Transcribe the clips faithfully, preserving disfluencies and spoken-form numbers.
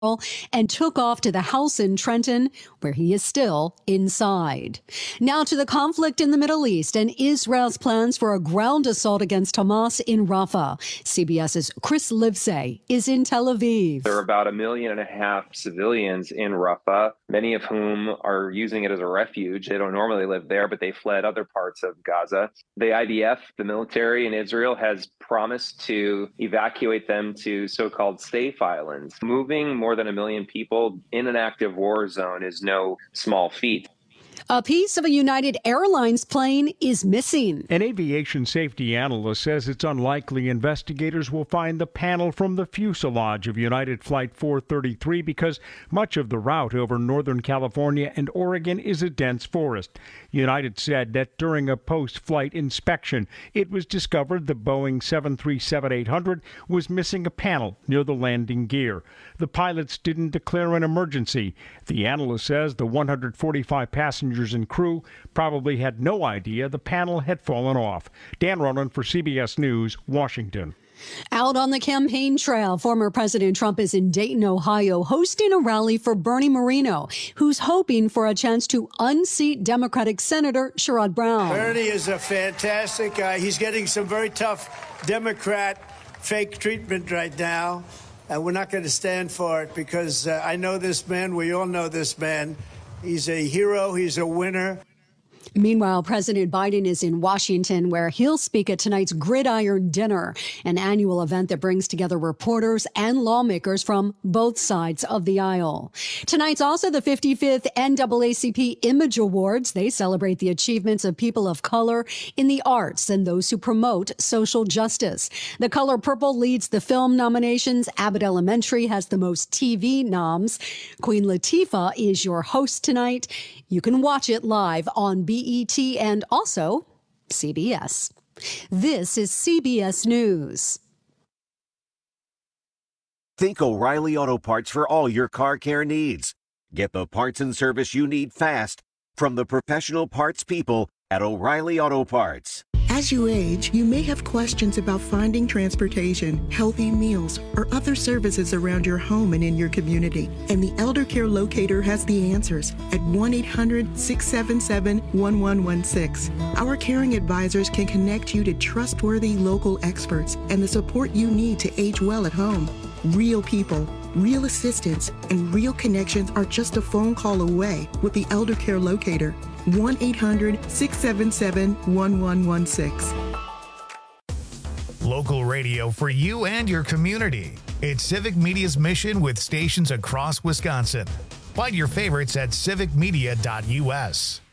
and took off to the house in Trenton, where he is still inside. Now to the conflict in the Middle East and Israel's plans for a ground assault against Hamas in Rafah. CBS's Chris Livesay is in Tel Aviv. There are about a million and a half civilians in Rafah, many of whom are using it as a refuge. They don't normally live there, but they fled other parts of Gaza. The I D F, the military in Israel, has promised to evacuate them to so-called safe islands. Moving more than a million people in an active war zone is no small feat. A piece of a United Airlines plane is missing. An aviation safety analyst says it's unlikely investigators will find the panel from the fuselage of United Flight four thirty-three because much of the route over Northern California and Oregon is a dense forest. United said that during a post-flight inspection, it was discovered the Boeing seven thirty-seven eight hundred was missing a panel near the landing gear. The pilots didn't declare an emergency. The analyst says the one hundred forty-five passengers and crew probably had no idea the panel had fallen off. Dan Ronan for C B S News, Washington. Out on the campaign trail, former President Trump is in Dayton, Ohio, hosting a rally for Bernie Moreno, who's hoping for a chance to unseat Democratic Senator Sherrod Brown. Bernie is a fantastic guy. He's getting some very tough Democrat fake treatment right now, and we're not going to stand for it because uh, I know this man. We all know this man. He's a hero. He's a winner. Meanwhile, President Biden is in Washington, where he'll speak at tonight's Gridiron Dinner, an annual event that brings together reporters and lawmakers from both sides of the aisle. Tonight's also the fifty-fifth N double A C P Image Awards. They celebrate the achievements of people of color in the arts and those who promote social justice. The Color Purple leads the film nominations. Abbott Elementary has the most T V noms. Queen Latifah is your host tonight. You can watch it live on B E T and also C B S. This is C B S News. Think O'Reilly Auto Parts for all your car care needs. Get the parts and service you need fast from the professional parts people at O'Reilly Auto Parts. As you age, you may have questions about finding transportation, healthy meals, or other services around your home and in your community. And the Elder Care Locator has the answers at one eight hundred, six seven seven, one one one six. Our caring advisors can connect you to trustworthy local experts and the support you need to age well at home. Real people, real assistance, and real connections are just a phone call away with the Elder Care Locator. one eight hundred, six seven seven, one one one six. Local radio for you and your community. It's Civic Media's mission with stations across Wisconsin. Find your favorites at civic media dot U S.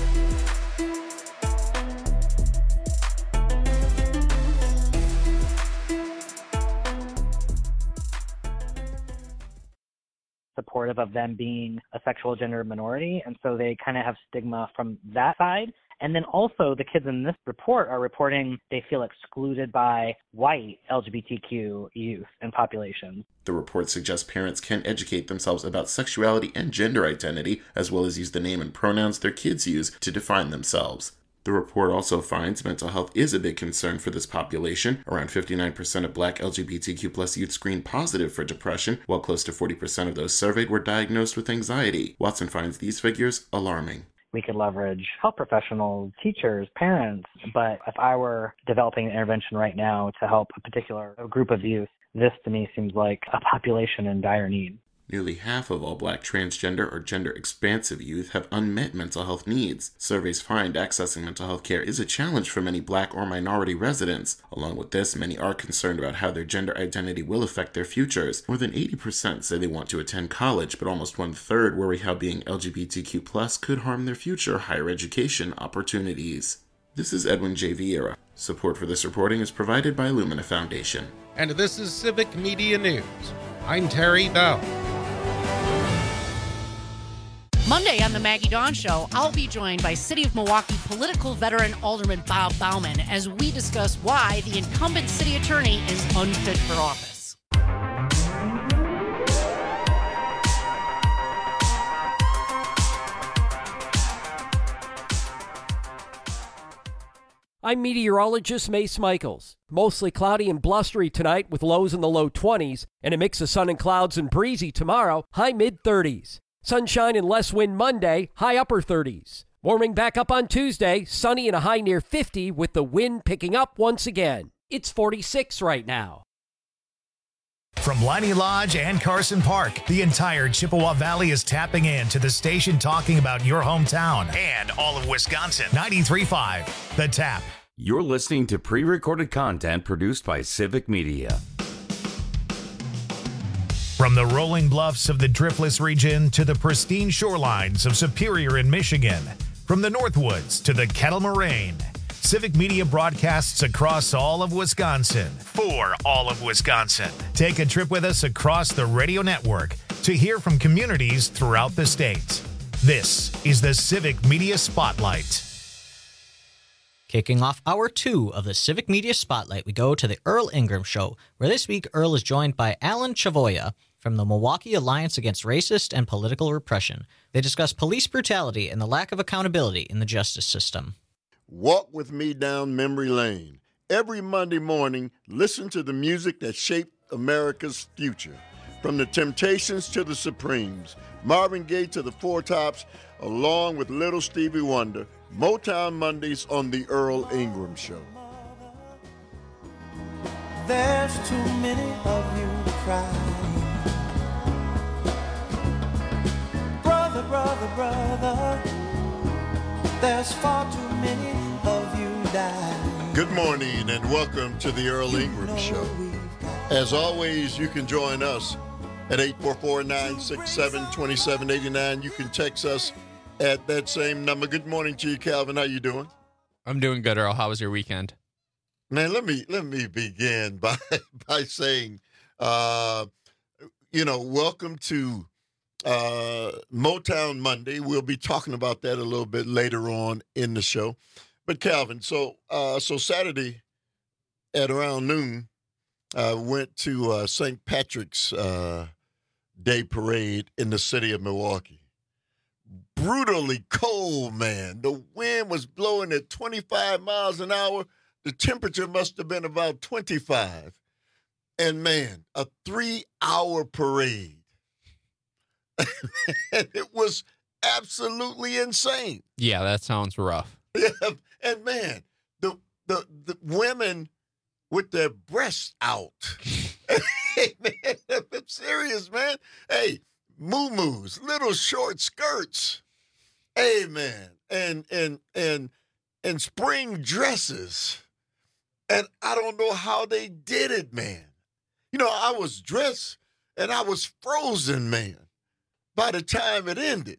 Supportive of them being a sexual gender minority, and so they kind of have stigma from that side. And then also the kids in this report are reporting they feel excluded by white L G B T Q youth and populations. The report suggests parents can educate themselves about sexuality and gender identity, as well as use the name and pronouns their kids use to define themselves. The report also finds mental health is a big concern for this population. Around fifty-nine percent of black L G B T Q plus youth screened positive for depression, while close to forty percent of those surveyed were diagnosed with anxiety. Watson finds these figures alarming. We could leverage health professionals, teachers, parents, but if I were developing an intervention right now to help a particular group of youth, this to me seems like a population in dire need. Nearly half of all black transgender or gender-expansive youth have unmet mental health needs. Surveys find accessing mental health care is a challenge for many black or minority residents. Along with this, many are concerned about how their gender identity will affect their futures. More than eighty percent say they want to attend college, but almost one-third worry how being L G B T Q plus could harm their future higher education opportunities. This is Edwin J. Vieira. Support for this reporting is provided by Lumina Foundation. And this is Civic Media News. I'm Terry Bell. Monday on the Maggie Dawn Show, I'll be joined by City of Milwaukee political veteran Alderman Bob Bauman as we discuss why the incumbent city attorney is unfit for office. I I'm meteorologist Mace Michaels. Mostly cloudy and blustery tonight with lows in the low twenties, and a mix of sun and clouds and breezy tomorrow, high mid-thirties. Sunshine and less wind Monday, high upper thirties. Warming back up on Tuesday, sunny and a high near fifty with the wind picking up once again. It's forty-six right now. From Leinie Lodge and Carson Park, the entire Chippewa Valley is tapping in to the station talking about your hometown and all of Wisconsin. ninety-three point five, The Tap. You're listening to pre-recorded content produced by Civic Media. From the rolling bluffs of the Driftless region to the pristine shorelines of Superior in Michigan, from the Northwoods to the Kettle Moraine, Civic Media broadcasts across all of Wisconsin for all of Wisconsin. Take a trip with us across the radio network to hear from communities throughout the state. This is the Civic Media Spotlight. Kicking off hour two of the Civic Media Spotlight, we go to the Earl Ingram Show, where this week Earl is joined by Alan Chavoya from the Milwaukee Alliance Against Racist and Political Repression. They discuss police brutality and the lack of accountability in the justice system. Walk with me down memory lane. Every Monday morning, listen to the music that shaped America's future. From the Temptations to the Supremes, Marvin Gaye to the Four Tops, along with Little Stevie Wonder, Motown Mondays on the Earl Ingram Show. There's too many of you crying. Brother, brother, brother, there's far too many of you dying. Good morning and welcome to the Earl Ingram Show. As always, you can join us at eight four four, nine six seven, two seven eight nine. You can text us at that same number. Good morning to you, Calvin. How you doing? I'm doing good, Earl. How was your weekend? Man, let me let me begin by by saying, uh, you know, welcome to uh, Motown Monday. We'll be talking about that a little bit later on in the show. But Calvin, so uh, so Saturday at around noon, I uh, went to uh, Saint Patrick's uh, Day Parade in the city of Milwaukee. Brutally cold, man. The wind was blowing at twenty-five miles an hour. The temperature must have been about twenty-five. And, man, a three-hour parade. And it was absolutely insane. Yeah, that sounds rough. Yeah, and, man, the, the, the women with their breasts out. Hey, man, I'm serious, man. Hey, muumuus, little short skirts. Hey, man, and and and and spring dresses. And I don't know how they did it, man. You know, I was dressed and I was frozen, man, by the time it ended.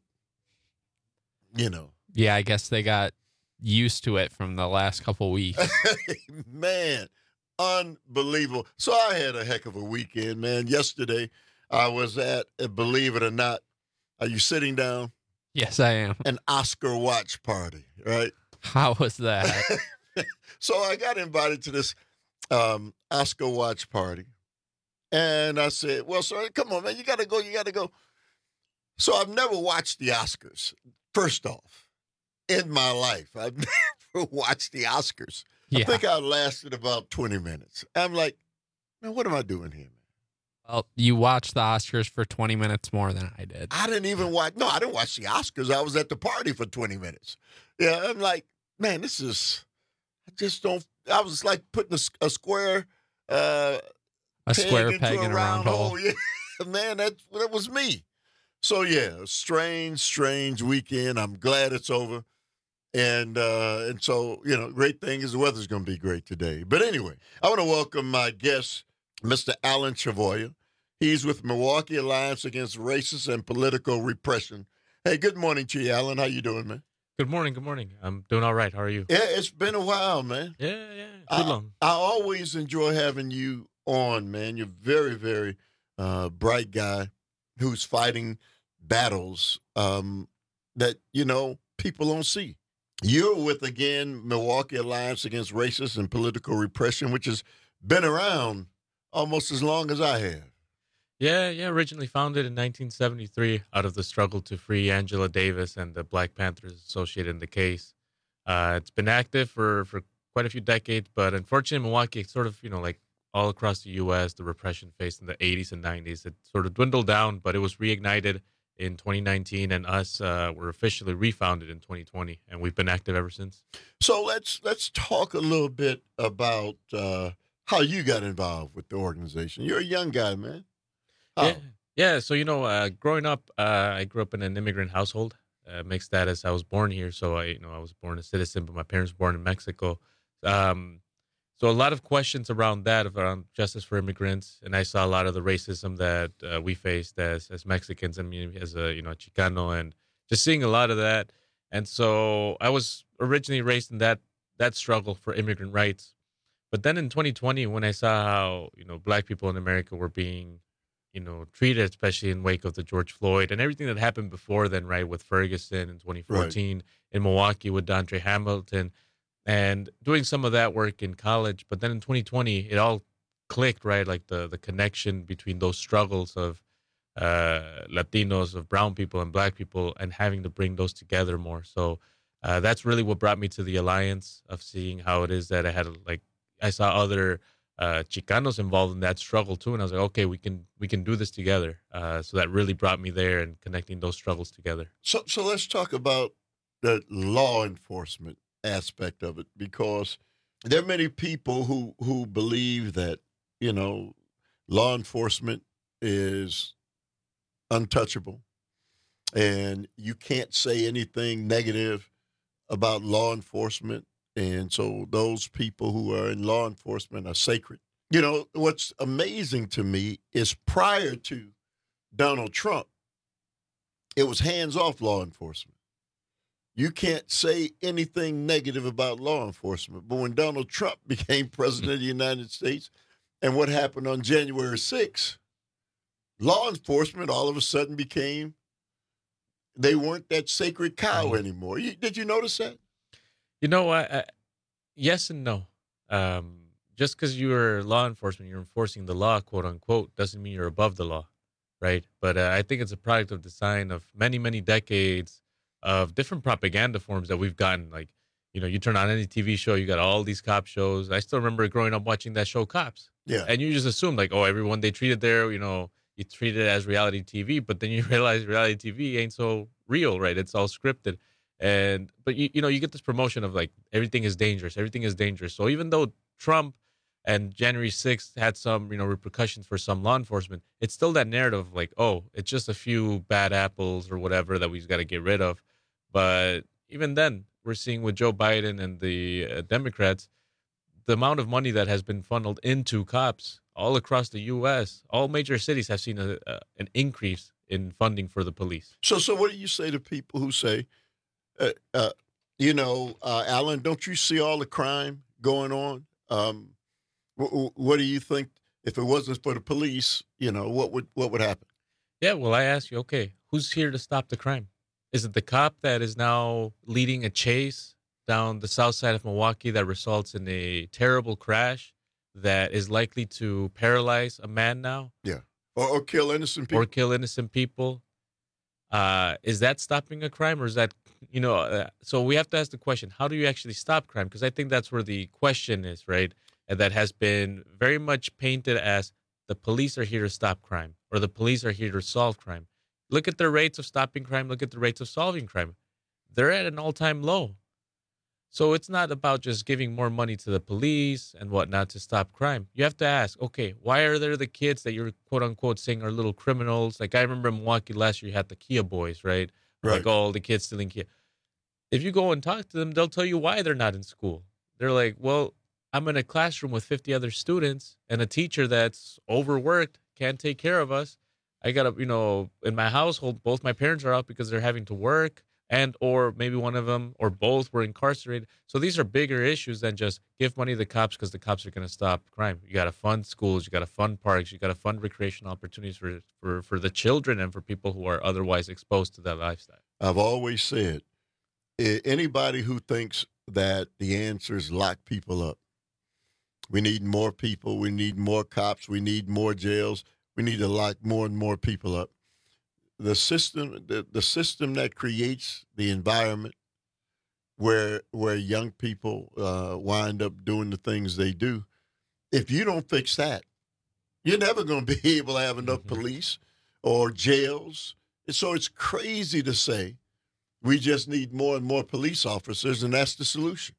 You know. Yeah, I guess they got used to it from the last couple weeks. Man, unbelievable. So I had a heck of a weekend, man. Yesterday, I was at, believe it or not, are you sitting down? Yes, I am. An Oscar watch party, right? How was that? So I got invited to this um, Oscar watch party. And I said, well, sir, come on, man, you got to go, you got to go. So I've never watched the Oscars, first off, in my life. I've never watched the Oscars. Yeah. I think I lasted about twenty minutes. I'm like, man, what am I doing here, man? Well, you watched the Oscars for twenty minutes more than I did. I didn't even watch. No, I didn't watch the Oscars. I was at the party for twenty minutes. Yeah, I'm like, man, this is, I just don't, I was like putting a, a square, uh, a square peg in a round hole. hole. Yeah, man, that, that was me. So, yeah, strange, strange weekend. I'm glad it's over. And uh, and so, you know, great thing is the weather's going to be great today. But anyway, I want to welcome my guest, Mister Alan Chavoya. He's with Milwaukee Alliance Against Racist and Political Repression. Hey, good morning to you, Alan. How you doing, man? Good morning. Good morning. I'm doing all right. How are you? Yeah, it's been a while, man. Yeah, yeah. Too I, long. I always enjoy having you on, man. You're very, very uh, bright guy who's fighting battles um, that, you know, people don't see. You're with, again, Milwaukee Alliance Against Racist and Political Repression, which has been around almost as long as I have. Yeah, yeah. Originally founded in nineteen seventy-three out of the struggle to free Angela Davis and the Black Panthers associated in the case. Uh, it's been active for, for quite a few decades. But unfortunately, Milwaukee, it's sort of, you know, like all across the U S, the repression faced in the eighties and nineties, it sort of dwindled down, but it was reignited in twenty nineteen, and us uh, were officially refounded in twenty twenty, and we've been active ever since. So let's let's talk a little bit about uh, how you got involved with the organization. You're a young guy, man. How? Yeah, yeah. So you know, uh, growing up, uh, I grew up in an immigrant household, uh, mixed status. I was born here, so I, you know, I was born a citizen, but my parents were born in Mexico. Um, So a lot of questions around that, around justice for immigrants, and I saw a lot of the racism that uh, we faced as as Mexicans. I mean, as a you know Chicano, and just seeing a lot of that. And so I was originally raised in that that struggle for immigrant rights. But then in twenty twenty, when I saw how you know Black people in America were being you know treated, especially in wake of the George Floyd and everything that happened before then, right, with Ferguson in twenty fourteen, right, in Milwaukee with Dontre Hamilton. And doing some of that work in college, but then in twenty twenty, it all clicked, right? Like the, the connection between those struggles of uh, Latinos, of brown people and Black people, and having to bring those together more. So uh, that's really what brought me to the Alliance, of seeing how it is that I had, like, I saw other uh, Chicanos involved in that struggle too. And I was like, okay, we can, we can do this together. Uh, so that really brought me there, and connecting those struggles together. So, so let's talk about the law enforcement aspect of it, because there are many people who who believe that you know law enforcement is untouchable and you can't say anything negative about law enforcement, and so those people who are in law enforcement are sacred. You know, what's amazing to me is prior to Donald Trump, it was hands-off law enforcement. You can't say anything negative about law enforcement. But when Donald Trump became president of the United States, and what happened on January sixth, law enforcement all of a sudden became, they weren't that sacred cow anymore. You, did you notice that? You know, I, I, yes and no. Um, just because you're law enforcement, you're enforcing the law, quote unquote, doesn't mean you're above the law, right? But uh, I think it's a product of design of many, many decades of different propaganda forms that we've gotten. Like, you know, you turn on any T V show, you got all these cop shows. I still remember growing up watching that show, Cops. Yeah. And you just assume, like, oh, everyone they treated there, you know, you treat it as reality T V, but then you realize reality T V ain't so real, right? It's all scripted. And, but you, you know, you get this promotion of like, everything is dangerous, everything is dangerous. So even though Trump and January sixth had some, you know, repercussions for some law enforcement, it's still that narrative of like, oh, it's just a few bad apples or whatever that we've got to get rid of. But even then, we're seeing with Joe Biden and the uh, Democrats, the amount of money that has been funneled into cops all across the U S, all major cities have seen a, a, an increase in funding for the police. So, so what do you say to people who say, uh, uh, you know, uh, Alan, don't you see all the crime going on? Um, w- what do you think if it wasn't for the police? You know, what would what would happen? Yeah, well, I ask you, okay, who's here to stop the crime? Is it the cop that is now leading a chase down the south side of Milwaukee that results in a terrible crash that is likely to paralyze a man now? Yeah. Or, or kill innocent people. Or kill innocent people. Uh, is that stopping a crime, or is that, you know, uh, so we have to ask the question, how do you actually stop crime? Because I think that's where the question is, right? And that has been very much painted as the police are here to stop crime, or the police are here to solve crime. Look at the rates of stopping crime. Look at the rates of solving crime. They're at an all-time low. So it's not about just giving more money to the police and whatnot to stop crime. You have to ask, okay, why are there the kids that you're quote-unquote saying are little criminals? Like I remember in Milwaukee last year, you had the Kia boys, right? Right. Like all the kids stealing Kia. If you go and talk to them, they'll tell you why they're not in school. They're like, well, I'm in a classroom with fifty other students and a teacher that's overworked, can't take care of us. I got to, you know, in my household, both my parents are out because they're having to work, and or maybe one of them or both were incarcerated. So these are bigger issues than just give money to the cops because the cops are going to stop crime. You got to fund schools, you got to fund parks, you got to fund recreational opportunities for, for, for the children and for people who are otherwise exposed to that lifestyle. I've always said, anybody who thinks that the answer is lock people up, we need more people, we need more cops, we need more jails, we need to lock more and more people up. The system, the, the system that creates the environment where where young people uh, wind up doing the things they do. If you don't fix that, you're never going to be able to have enough Mm-hmm. police or jails. And so it's crazy to say we just need more and more police officers, and that's the solution.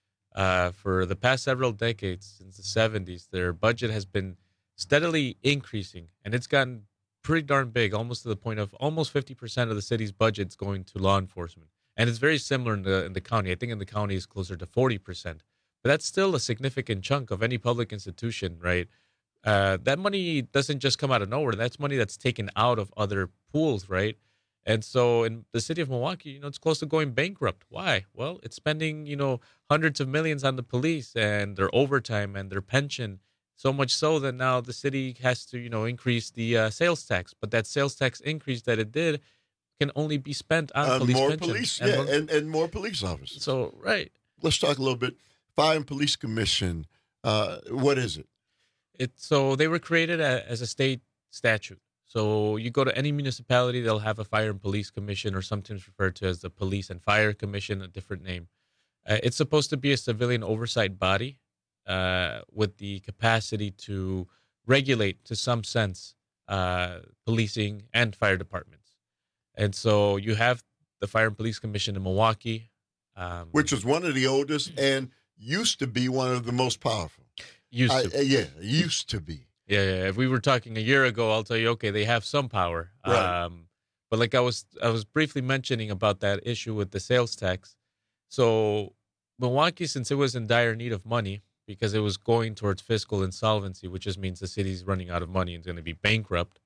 Uh, for the past several decades, since the seventies, their budget has been steadily increasing, and it's gotten pretty darn big, almost to the point of almost fifty percent of the city's budget's going to law enforcement. And it's very similar in the in the county. I think in the county is closer to forty percent. But that's still a significant chunk of any public institution, right? Uh, that money doesn't just come out of nowhere. That's money that's taken out of other pools, right? And so in the city of Milwaukee, you know, it's close to going bankrupt. Why? Well, it's spending, you know, hundreds of millions on the police and their overtime and their pension. So much so that now the city has to, you know, increase the uh, sales tax. But that sales tax increase that it did can only be spent on Uh, police more pensions. police, And yeah, more- and, and more police officers. So, right. Let's talk a little bit. Fire and Police Commission, uh, what is it? It so they were created a, as a state statute. So you go to any municipality, they'll have a fire and police commission, or sometimes referred to as the police and fire commission, a different name. Uh, it's supposed to be a civilian oversight body uh, with the capacity to regulate, to some sense, uh, policing and fire departments. And so you have the Fire and Police Commission in Milwaukee, um, Which was one of the oldest and used to be one of the most powerful. used I- to. uh, yeah, used to be. Yeah, yeah. If we were talking a year ago, I'll tell you, okay, they have some power. Right. Um, but like I was, I was briefly mentioning about that issue with the sales tax. So Milwaukee, since it was in dire need of money because it was going towards fiscal insolvency, which just means the city's running out of money and is going to be bankrupt.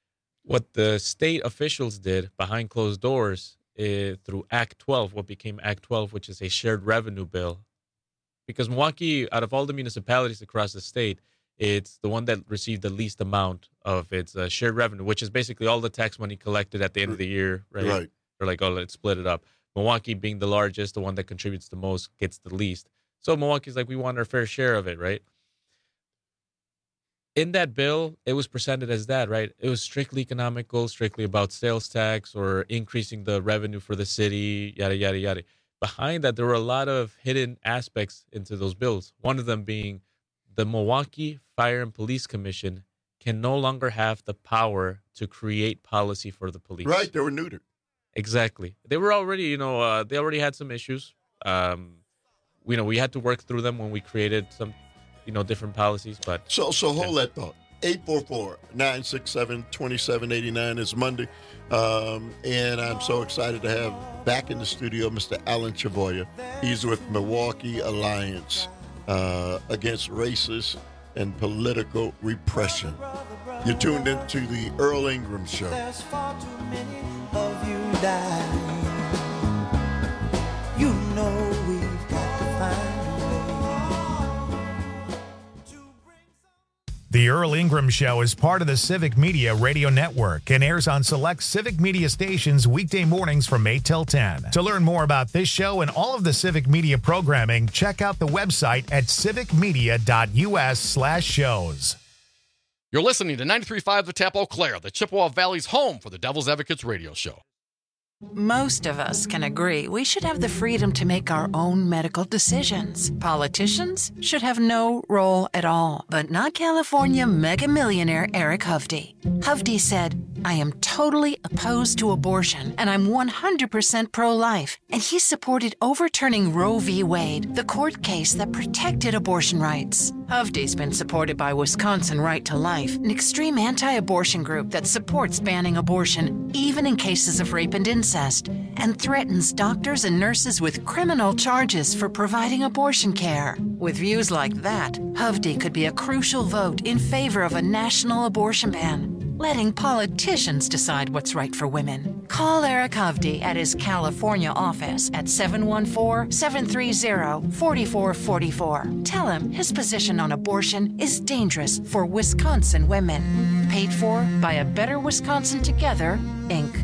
What the state officials did behind closed doors eh, through Act twelve, what became Act twelve, which is a shared revenue bill, because Milwaukee, out of all the municipalities across the state, it's the one that received the least amount of its uh, shared revenue, which is basically all the tax money collected at the end of the year, right? Right. Or like, oh, let's split it up. Milwaukee being the largest, the one that contributes the most, gets the least. So Milwaukee's like, we want our fair share of it, right? In that bill, it was presented as that, right? It was strictly economical, strictly about sales tax or increasing the revenue for the city, yada, yada, yada. Behind that, there were a lot of hidden aspects into those bills. One of them being the Milwaukee Fire and Police Commission can no longer have the power to create policy for the police. Right, they were neutered. Exactly. They were already, you know, uh, they already had some issues. Um, you know, we had to work through them when we created some, you know, different policies. But So so hold that thought. eight four four, nine six seven, two seven eight nine is Monday. Um, and I'm so excited to have back in the studio Mister Alan Chavoya. He's with Milwaukee Alliance uh, Against Racist and Political Repression. You're tuned into the Earl Ingram Show. There's far too many of you dying. You know we've got to find The Earl Ingram Show is part of the Civic Media Radio Network and airs on select Civic Media stations weekday mornings from eight till ten. To learn more about this show and all of the Civic Media programming, check out the website at civicmedia.us slash shows. You're listening to ninety-three point five The Tap Eau Claire, the Chippewa Valley's home for the Devil's Advocates radio show. Most of us can agree we should have the freedom to make our own medical decisions. Politicians should have no role at all, but not California mega millionaire Eric Hovde. Hovde said, I am totally opposed to abortion and I'm one hundred percent pro-life. And he supported overturning Roe v. Wade, the court case that protected abortion rights. Hovde's been supported by Wisconsin Right to Life, an extreme anti-abortion group that supports banning abortion, even in cases of rape and incest, and threatens doctors and nurses with criminal charges for providing abortion care. With views like that, Hovde could be a crucial vote in favor of a national abortion ban, letting politicians decide what's right for women. Call Eric Hovde at his California office at seven one four, seven three zero, four four four four. Tell him his position on abortion is dangerous for Wisconsin women. Paid for by A Better Wisconsin Together, Incorporated.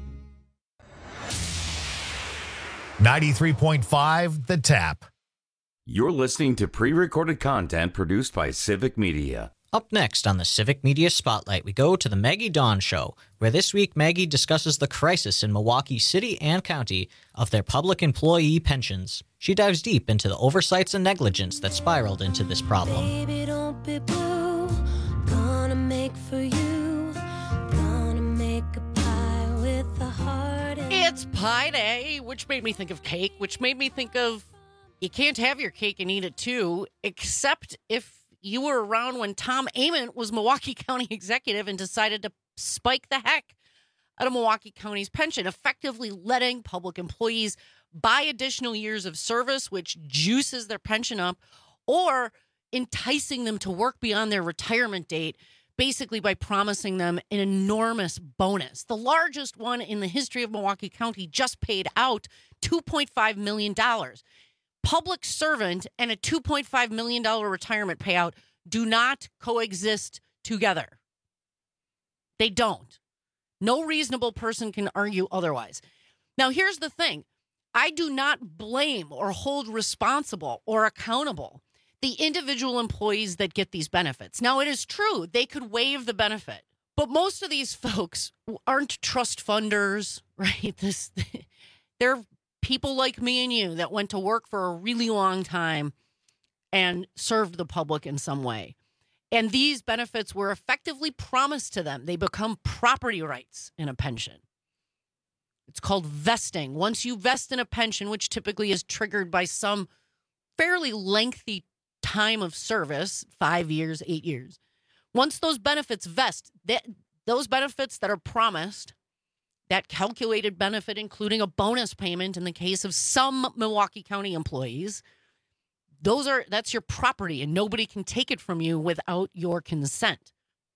ninety-three point five The Tap. You're listening to pre-recorded content produced by Civic Media. Up next on the Civic Media Spotlight, we go to the Maggie Dawn Show, where this week Maggie discusses the crisis in Milwaukee City and County of their public employee pensions. She dives deep into the oversights and negligence that spiraled into this problem. Baby, don't be blue. Gonna make for you. Gonna make a pie with a heart. It's Pie Day, which made me think of cake, which made me think of you can't have your cake and eat it too, except if you were around when Tom Ament was Milwaukee County executive and decided to spike the heck out of Milwaukee County's pension, effectively letting public employees buy additional years of service, which juices their pension up, or enticing them to work beyond their retirement date, basically by promising them an enormous bonus. The largest one in the history of Milwaukee County just paid out two point five million dollars. Public servant and a two point five million dollars retirement payout do not coexist together. They don't. No reasonable person can argue otherwise. Now, here's the thing. I do not blame or hold responsible or accountable the individual employees that get these benefits. Now, it is true they could waive the benefit, but most of these folks aren't trust funders, right? This, they're people like me and you that went to work for a really long time and served the public in some way. And these benefits were effectively promised to them. They become property rights in a pension. It's called vesting. Once you vest in a pension, which typically is triggered by some fairly lengthy time of service, five years, eight years. Once those benefits vest, that, those benefits that are promised, that calculated benefit, including a bonus payment in the case of some Milwaukee County employees, those are that's your property and nobody can take it from you without your consent.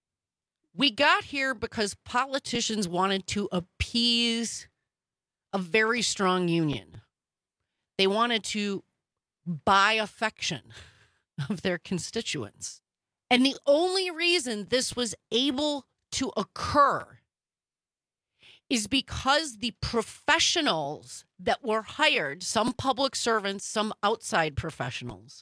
We got here because politicians wanted to appease a very strong union. They wanted to buy affection of their constituents. And the only reason this was able to occur is because the professionals that were hired, some public servants, some outside professionals,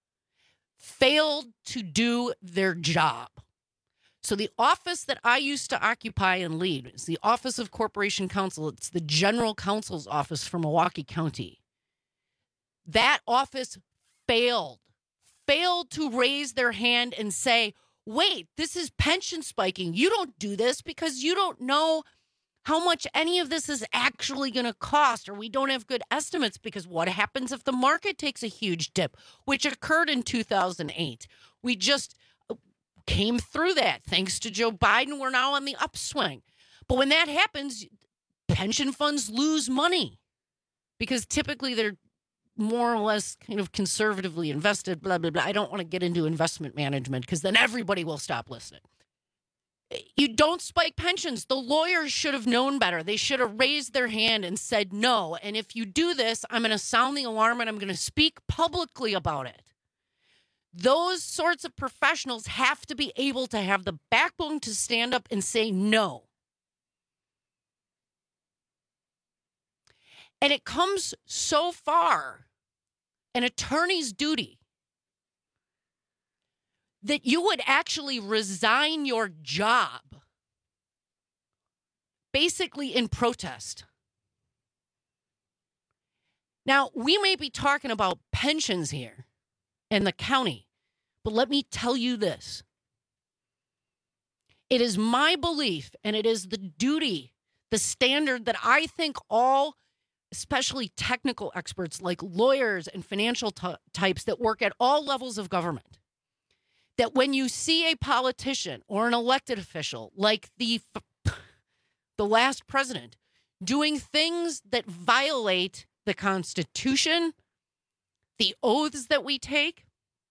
failed to do their job. So the office that I used to occupy and lead is the Office of Corporation Counsel. It's the General Counsel's office for Milwaukee County. That office failed, failed to raise their hand and say, wait, this is pension spiking. You don't do this because you don't know how much any of this is actually going to cost, or we don't have good estimates, because what happens if the market takes a huge dip, which occurred in two thousand eight? We just came through that. Thanks to Joe Biden, we're now on the upswing. But when that happens, pension funds lose money because typically they're more or less kind of conservatively invested, blah, blah, blah. I don't want to get into investment management because then everybody will stop listening. You don't spike pensions. The lawyers should have known better. They should have raised their hand and said no. And if you do this, I'm going to sound the alarm and I'm going to speak publicly about it. Those sorts of professionals have to be able to have the backbone to stand up and say no. And it comes so far, an attorney's duty, that you would actually resign your job basically in protest. Now, we may be talking about pensions here in the county, but let me tell you this. It is my belief, and it is the duty, the standard that I think all, especially technical experts like lawyers and financial t- types that work at all levels of government, that when you see a politician or an elected official like the the last president doing things that violate the Constitution, the oaths that we take,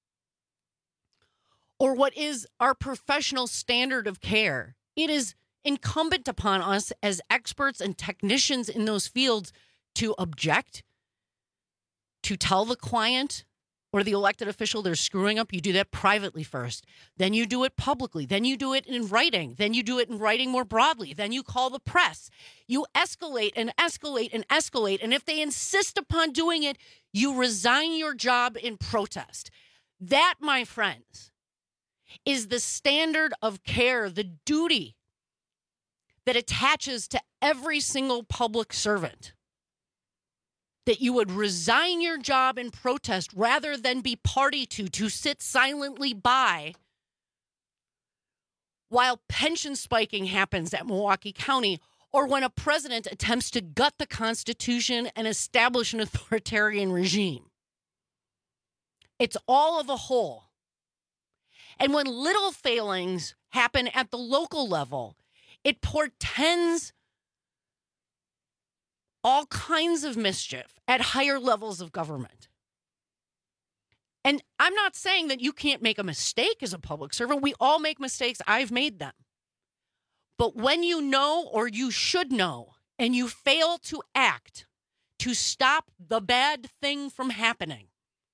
or what is our professional standard of care, it is incumbent upon us as experts and technicians in those fields to object, to tell the client or the elected official they're screwing up. You do that privately first. Then you do it publicly. Then you do it in writing. Then you do it in writing more broadly. Then you call the press. You escalate and escalate and escalate. And if they insist upon doing it, you resign your job in protest. That, my friends, is the standard of care, the duty that attaches to every single public servant. That you would resign your job in protest rather than be party to, to sit silently by while pension spiking happens at Milwaukee County, or when a president attempts to gut the Constitution and establish an authoritarian regime. It's all of a whole. And when little failings happen at the local level, it portends all kinds of mischief at higher levels of government. And I'm not saying that you can't make a mistake as a public servant. We all make mistakes. I've made them. But when you know, or you should know, and you fail to act to stop the bad thing from happening,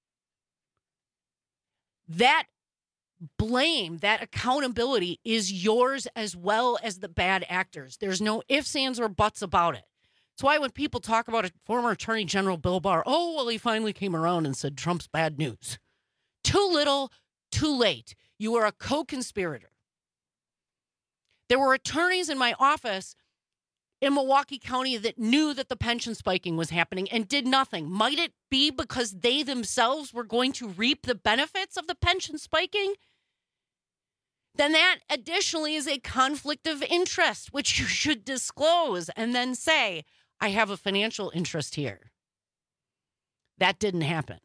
that blame, that accountability is yours as well as the bad actors. There's no ifs, ands, or buts about it. That's why when people talk about a former Attorney General Bill Barr, oh, well, he finally came around and said Trump's bad news. Too little, too late. You are a co-conspirator. There were attorneys in my office in Milwaukee County that knew that the pension spiking was happening and did nothing. Might it be because they themselves were going to reap the benefits of the pension spiking? Then that additionally is a conflict of interest, which you should disclose and then say, I have a financial interest here. That didn't happen.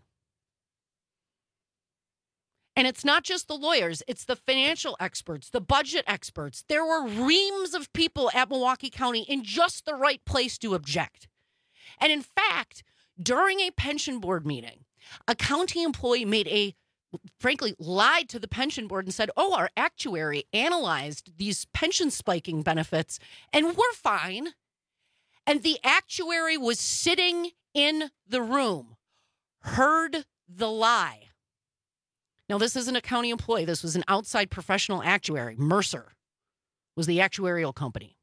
And it's not just the lawyers, it's the financial experts, the budget experts. There were reams of people at Milwaukee County in just the right place to object. And in fact, during a pension board meeting, a county employee made a, frankly, lied to the pension board and said, oh, our actuary analyzed these pension spiking benefits and we're fine. And the actuary was sitting in the room, heard the lie. Now, this isn't a county employee. This was an outside professional actuary. Mercer was the actuarial company.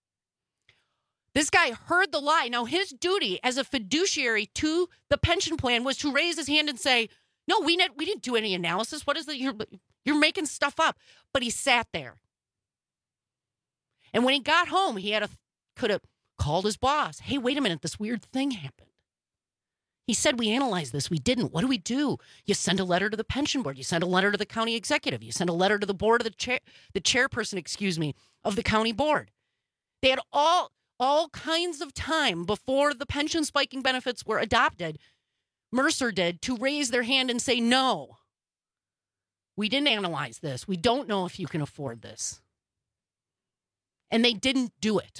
This guy heard the lie. Now, his duty as a fiduciary to the pension plan was to raise his hand and say, no, we didn't, we didn't do any analysis. What is it? You're, you're making stuff up. But he sat there. And when he got home, he had a could have called his boss. Hey, wait a minute. This weird thing happened. He said, we analyzed this. We didn't. What do we do? You send a letter to the pension board. You send a letter to the county executive. You send a letter to the board of the chair, the chairperson, excuse me, of the county board. They had all, all kinds of time before the pension spiking benefits were adopted. Mercer did to raise their hand and say, no, we didn't analyze this. We don't know if you can afford this. And they didn't do it.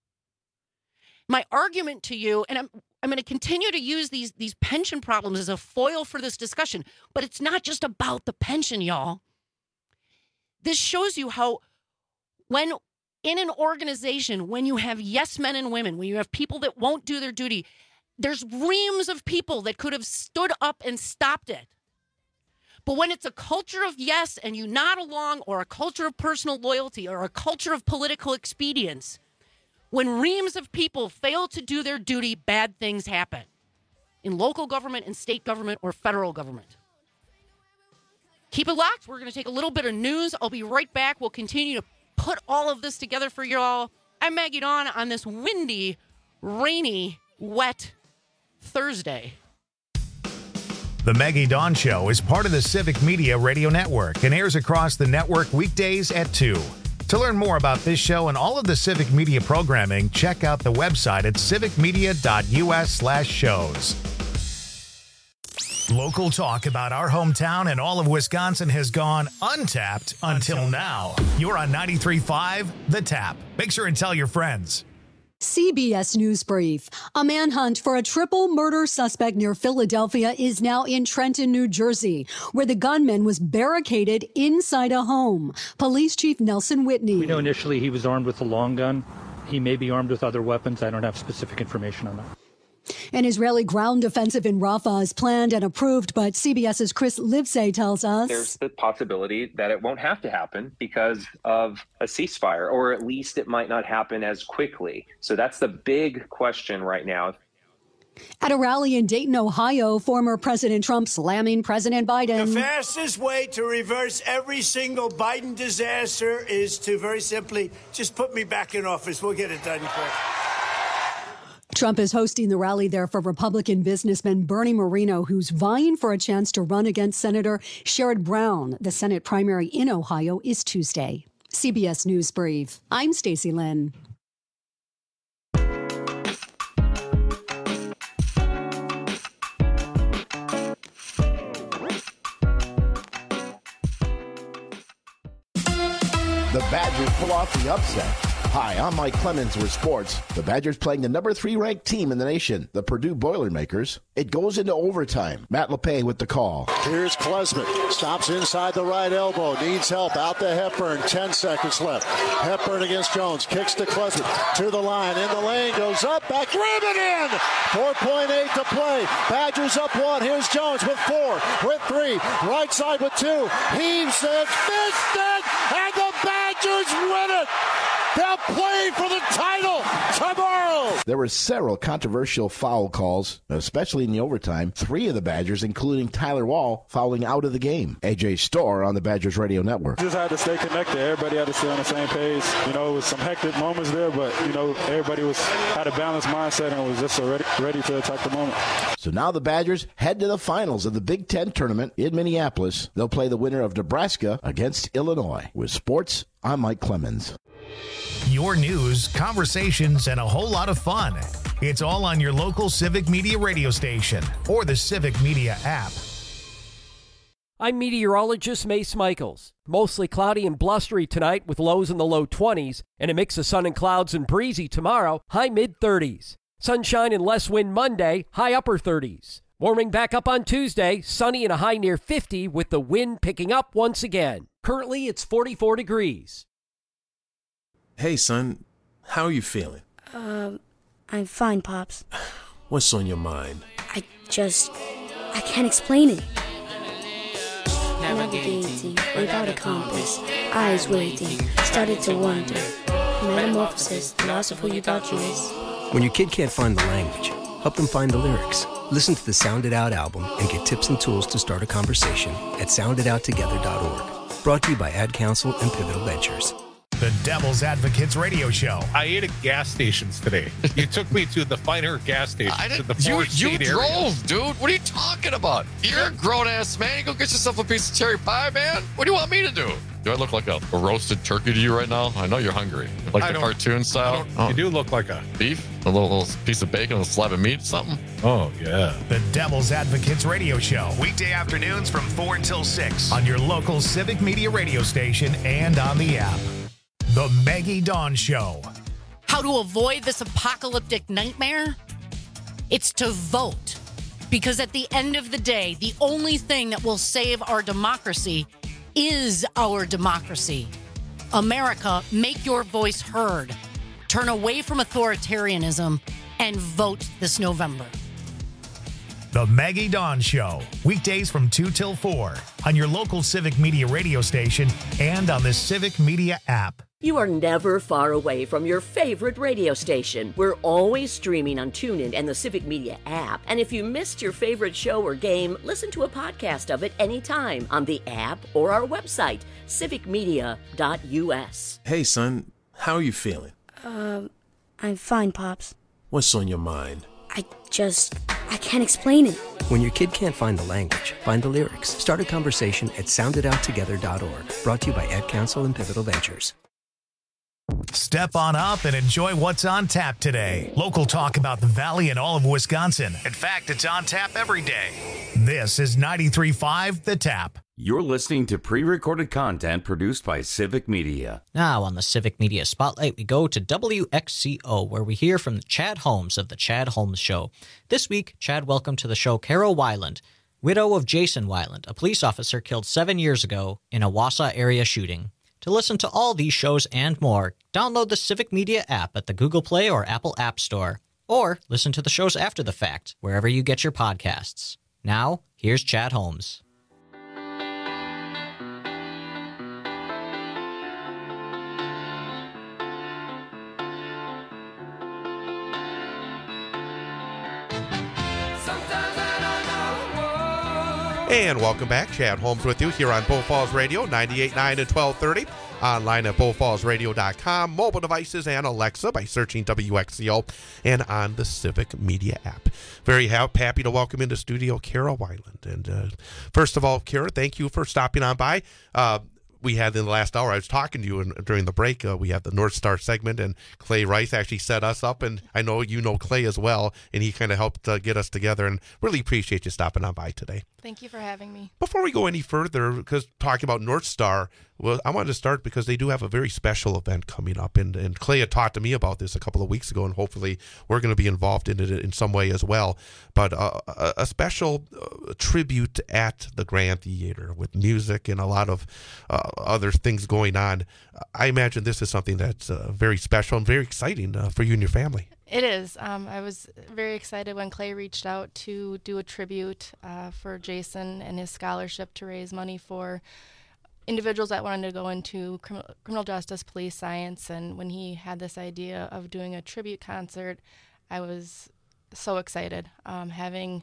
My argument to you, and I'm I'm going to continue to use these, these pension problems as a foil for this discussion, but it's not just about the pension, y'all. This shows you how when in an organization, when you have yes men and women, when you have people that won't do their duty, there's reams of people that could have stood up and stopped it. But when it's a culture of yes and you nod along, or a culture of personal loyalty, or a culture of political expedience, when reams of people fail to do their duty, bad things happen in local government, in state government, or federal government. Keep it locked. We're going to take a little bit of news. I'll be right back. We'll continue to put all of this together for y'all. I'm Maggie Dawn on this windy, rainy, wet Thursday. The Maggie Dawn Show is part of the Civic Media Radio Network and airs across the network weekdays at two. To learn more about this show and all of the Civic Media programming, check out the website at civicmedia.us slash shows. Local talk about our hometown and all of Wisconsin has gone untapped until now. You're on ninety-three point five The Tap. Make sure and tell your friends. C B S News Brief. A manhunt for a triple murder suspect near Philadelphia is now in Trenton, New Jersey, where the gunman was barricaded inside a home. Police Chief Nelson Whitney. We know initially he was armed with a long gun. He may be armed with other weapons. I don't have specific information on that. An Israeli ground offensive in Rafah is planned and approved, but CBS's Chris Livesay tells us there's the possibility that it won't have to happen because of a ceasefire, or at least it might not happen as quickly. So that's the big question right now. At a rally in Dayton, Ohio, former President Trump slamming President Biden. The fastest way to reverse every single Biden disaster is to very simply just put me back in office. We'll get it done quick. Trump is hosting the rally there for Republican businessman Bernie Moreno, who's vying for a chance to run against Senator Sherrod Brown. The Senate primary in Ohio is Tuesday. C B S News Brief. I'm Stacey Lynn. The Badgers pull off the upset. Hi, I'm Mike Clemens with sports. The Badgers playing the number three ranked team in the nation, the Purdue Boilermakers. It goes into overtime. Matt LePay with the call. Here's Klesmit. Stops inside the right elbow. Needs help. Out to Hepburn. Ten seconds left. Hepburn against Jones. Kicks to Klesmit. To the line. In the lane. Goes up. Back. Ribbon in. four point eight to play. Badgers up one. Here's Jones with four. With three. Right side with two. Heaves it. Missed it. And the Badgers win it. They'll play for the title tomorrow. There were several controversial foul calls, especially in the overtime. Three of the Badgers, including Tyler Wall, fouling out of the game. A J Storr on the Badgers Radio Network. Just had to stay connected. Everybody had to stay on the same page. You know, it was some hectic moments there, but, you know, everybody was had a balanced mindset and was just ready, ready to attack the moment. So now the Badgers head to the finals of the Big Ten tournament in Minneapolis. They'll play the winner of Nebraska against Illinois. With sports, I'm Mike Clemens. Your news, conversations, and a whole lot of fun. It's all on your local Civic Media radio station or the Civic Media app. I'm meteorologist Mace Michaels. Mostly cloudy and blustery tonight with lows in the low twenties and a mix of sun and clouds and breezy tomorrow, high mid-thirties. Sunshine and less wind Monday, high upper thirties. Warming back up on Tuesday, sunny and a high near fifty with the wind picking up once again. Currently, it's forty-four degrees. Hey, son, how are you feeling? Um, I'm fine, Pops. What's on your mind? I just... I can't explain it. Navigating without a compass, eyes waiting, started to wonder. Metamorphosis, the loss of who you thought you is. When your kid can't find the language, help them find the lyrics. Listen to the Sound It Out album and get tips and tools to start a conversation at sound it out together dot org. Brought to you by Ad Council and Pivotal Ventures. The Devil's Advocates radio show. I ate at gas stations today. You took me to the finer gas station. I to the didn't, you you area. drove, dude. What are you talking about? You're a grown-ass man. You go get yourself a piece of cherry pie, man. What do you want me to do? Do I look like a, a roasted turkey to you right now? I know you're hungry. Like I the don't- cartoon style? Oh. You do look like a... Beef? A little, little piece of bacon, a slab of meat, something? Oh, yeah. The Devil's Advocates radio show. Weekday afternoons from four until six on your local Civic Media radio station and on the app. The Maggie Dawn Show. How to avoid this apocalyptic nightmare? It's to vote. Because at the end of the day, the only thing that will save our democracy is our democracy. America, make your voice heard. Turn away from authoritarianism and vote this November. The Maggie Dawn Show. Weekdays from two till four on your local Civic Media radio station and on the Civic Media app. You are never far away from your favorite radio station. We're always streaming on TuneIn and the Civic Media app. And if you missed your favorite show or game, listen to a podcast of it anytime on the app or our website, civic media dot u s. Hey, son, how are you feeling? Um, I'm fine, Pops. What's on your mind? I just... I can't explain it. When your kid can't find the language, find the lyrics. Start a conversation at sound it out together dot org. Brought to you by Ad Council and Pivotal Ventures. Step on up and enjoy what's on tap today. Local talk about the Valley and all of Wisconsin. In fact, it's on tap every day. This is ninety-three point five The Tap. You're listening to pre-recorded content produced by Civic Media. Now on the Civic Media Spotlight, we go to W X C O, where we hear from Chad Holmes of The Chad Holmes Show. This week, Chad welcomed to the show Carol Weiland, widow of Jason Weiland, a police officer killed seven years ago in a Wausau area shooting. To listen to all these shows and more, download the Civic Media app at the Google Play or Apple App Store, or listen to the shows after the fact, wherever you get your podcasts. Now, here's Chad Holmes. And welcome back. Chad Holmes with you here on Bull Falls Radio, ninety-eight point nine and twelve thirty. Online at bull falls radio dot com. Mobile devices and Alexa by searching W X C O and on the Civic Media app. Very ha- happy to welcome into studio Kara Weiland. And uh, first of all, Kara, thank you for stopping on by. Uh, we had in the last hour, I was talking to you and during the break, uh, we have the North Star segment, and Clay Rice actually set us up, and I know you know Clay as well, and he kind of helped uh, get us together, and really appreciate you stopping on by today. Thank you for having me. Before we go any further, because talking about North Star, well, I wanted to start because they do have a very special event coming up, and, and Clay had talked to me about this a couple of weeks ago, and hopefully we're going to be involved in it in some way as well. But uh, a, a special uh, tribute at the Grand Theater with music and a lot of uh, other things going on. I imagine this is something that's uh, very special and very exciting uh, for you and your family. It is. Um, I was very excited when Clay reached out to do a tribute uh, for Jason and his scholarship to raise money for individuals that wanted to go into crim- criminal justice, police science. And when he had this idea of doing a tribute concert, I was so excited. Um, having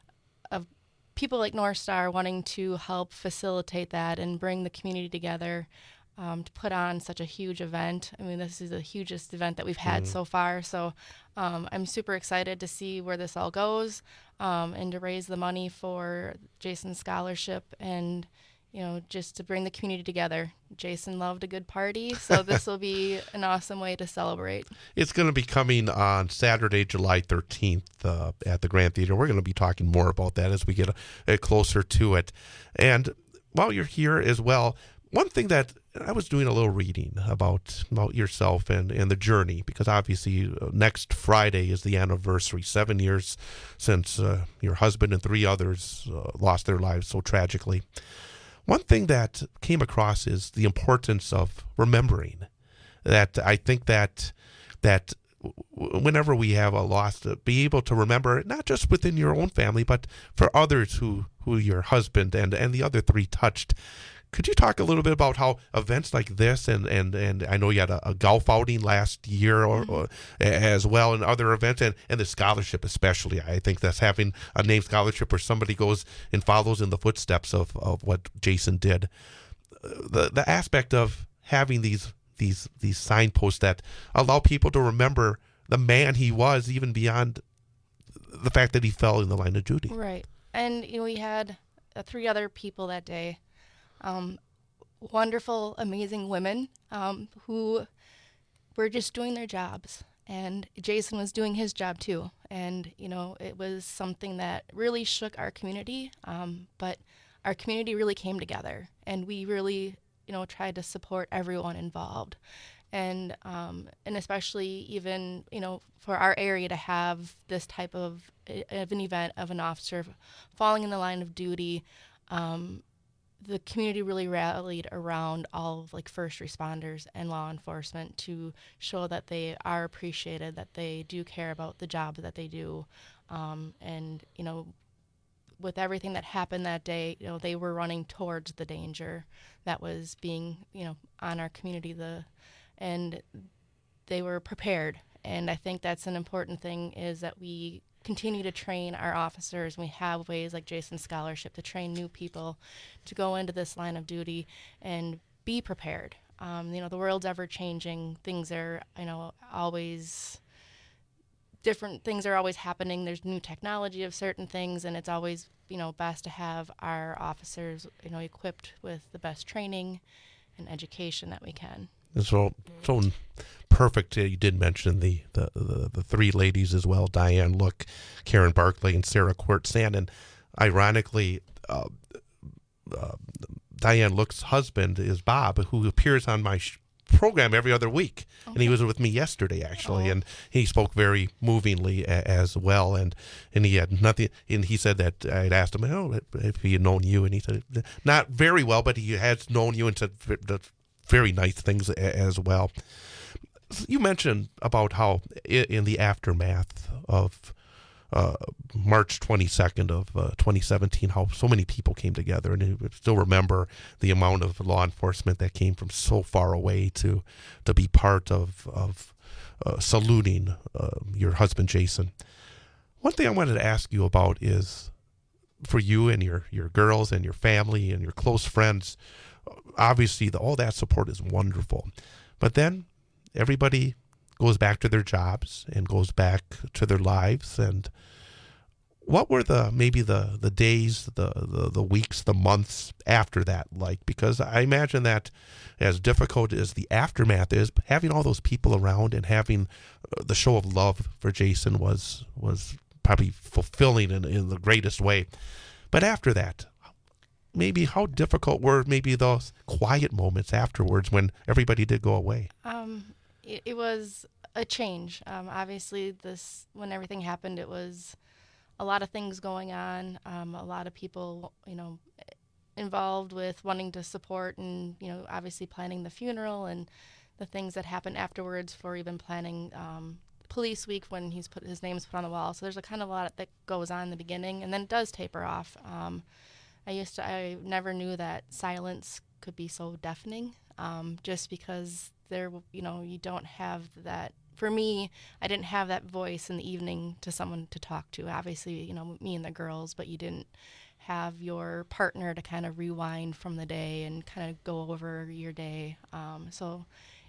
a, people like North Star wanting to help facilitate that and bring the community together. Um, to put on such a huge event. I mean, this is the hugest event that we've had mm-hmm. so far. So um, I'm super excited to see where this all goes um, and to raise the money for Jason's scholarship and, you know, just to bring the community together. Jason loved a good party, so this will be an awesome way to celebrate. It's going to be coming on Saturday, July thirteenth uh, at the Grand Theater. We're going to be talking more about that as we get uh, closer to it. And while you're here as well, one thing that I was doing a little reading about about yourself and, and the journey, because obviously uh, next Friday is the anniversary, seven years since uh, your husband and three others uh, lost their lives so tragically. One thing that came across is the importance of remembering. That I think that that whenever we have a loss, to be able to remember, not just within your own family, but for others who, who your husband and, and the other three touched. Could you talk a little bit about how events like this, and, and, and I know you had a, a golf outing last year or, mm-hmm. or as well, and other events, and, and the scholarship especially. I think that's having a named scholarship where somebody goes and follows in the footsteps of, of what Jason did. The the aspect of having these these these signposts that allow people to remember the man he was, even beyond the fact that he fell in the line of duty. Right. And you know, we had uh, three other people that day. Um, wonderful, amazing women um, who were just doing their jobs. And Jason was doing his job too. And, you know, it was something that really shook our community. Um, but our community really came together. And we really, you know, tried to support everyone involved. And um, and especially even, you know, for our area to have this type of, of an event of an officer falling in the line of duty, um, the community really rallied around all of like first responders and law enforcement to show that they are appreciated, that they do care about the job that they do. Um, and, you know, with everything that happened that day, you know, they were running towards the danger that was being, you know, on our community, the, and they were prepared. And I think that's an important thing, is that we continue to train our officers. We have ways like Jason's scholarship to train new people to go into this line of duty and be prepared. Um, you know, the world's ever changing. Things are, you know, always different. Things are always happening. There's new technology of certain things, and it's always, you know, best to have our officers, you know, equipped with the best training and education that we can. So, so perfect. Uh, you did mention the, the, the, the three ladies as well: Diane Look, Karen Barclay, and Sarah Court-Sand. And ironically, uh, uh, Diane Look's husband is Bob, who appears on my sh- program every other week, okay. and he was with me yesterday actually, oh. and he spoke very movingly a- as well. And and he had nothing. And he said that I had asked him, "Oh, if he had known you," and he said, "Not very well, but he has known you," and said the very nice things as well. You mentioned about how in the aftermath of uh, March twenty-second of uh, twenty seventeen, how so many people came together, and you still remember the amount of law enforcement that came from so far away to to be part of, of uh, saluting uh, your husband, Jason. One thing I wanted to ask you about is for you and your, your girls and your family and your close friends. Obviously, the, all that support is wonderful. But then everybody goes back to their jobs and goes back to their lives. And what were the maybe the, the days, the, the, the weeks, the months after that like? Because I imagine that as difficult as the aftermath is, having all those people around and having the show of love for Jason was was probably fulfilling in, in the greatest way. But after that, maybe how difficult were maybe those quiet moments afterwards when everybody did go away? Um, it, it was a change. Um, obviously, this when everything happened, it was a lot of things going on. Um, a lot of people, you know, involved with wanting to support and, you know, obviously planning the funeral and the things that happened afterwards for even planning um, Police Week when he's put his name's put on the wall. So there's a kind of a lot that goes on in the beginning, and then it does taper off. Um, I used to, I never knew that silence could be so deafening, um, just because there, you know, you don't have that. For me, I didn't have that voice in the evening to someone to talk to. Obviously, you know, me and the girls, but you didn't have your partner to kind of rewind from the day and kind of go over your day. Um, so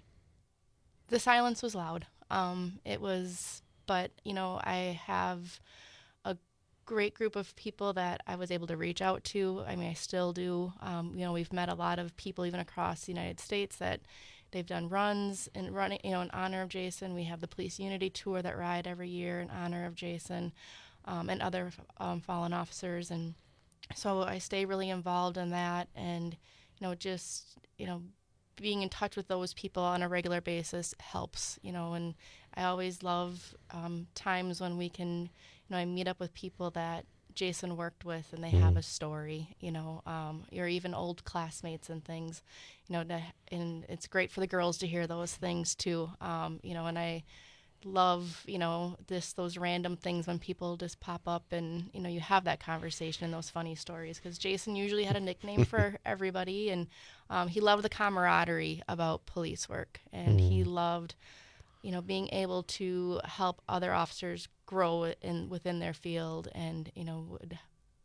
the silence was loud. Um, it was, but, you know, I have a great group of people that I was able to reach out to. I mean, I still do. Um, you know, we've met a lot of people even across the United States that they've done runs and running, you know, in honor of Jason. We have the Police Unity Tour that ride every year in honor of Jason um, and other um, fallen officers. And so I stay really involved in that, and, you know, just, you know, being in touch with those people on a regular basis helps, you know, and I always love um, times when we can, you know, I meet up with people that Jason worked with and they mm. have a story, you know, um, or even old classmates and things, you know, to, and it's great for the girls to hear those things too, um, you know, and I love, you know, this those random things when people just pop up and, you know, you have that conversation and those funny stories, because Jason usually had a nickname for everybody, and um, he loved the camaraderie about police work, and mm. he loved, you know, being able to help other officers grow in within their field, and, you know, would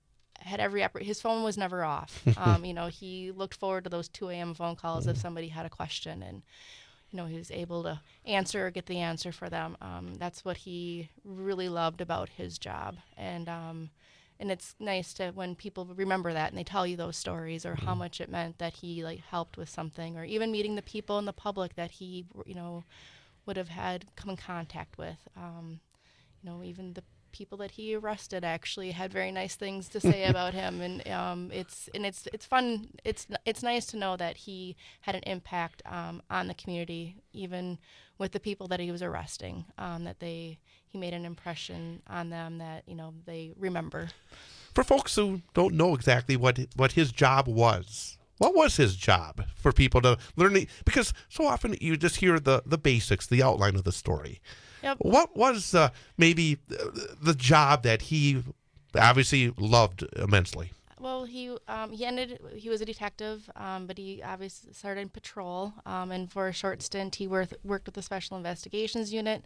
had every effort. His phone was never off. um, you know, he looked forward to those two a.m. phone calls mm. if somebody had a question, and you know, he was able to answer or get the answer for them. Um, that's what he really loved about his job. And um, and it's nice to when people remember that and they tell you those stories, or how much it meant that he like helped with something, or even meeting the people in the public that he, you know, would have had come in contact with. Um, you know, even the people that he arrested actually had very nice things to say about him, and um, it's and it's it's fun. It's it's nice to know that he had an impact um, on the community, even with the people that he was arresting. Um, that they he made an impression on them that, you know, they remember. For folks who don't know exactly what what his job was, what was his job for people to learn? Because so often you just hear the the basics, the outline of the story. Yep. What was uh, maybe the job that he obviously loved immensely? Well, he um, he ended. He was a detective, um, but he obviously started in patrol. Um, and for a short stint, he worked worked with the Special Investigations Unit,